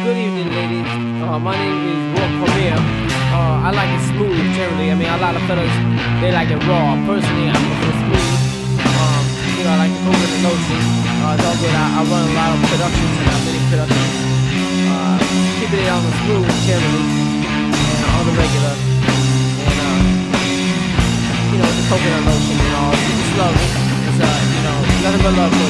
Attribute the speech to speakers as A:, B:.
A: Good evening, ladies. My name is Raw Cormier. I like it smooth, generally. I mean, a lot of fellas, they like it raw. Personally, I prefer smooth. I like the coconut and lotion. It's all good. I run a lot of productions and many productions. Keeping it on the smooth, generally, and on the regular. And, the coconut lotion and all. Just love it. It's, nothing but love.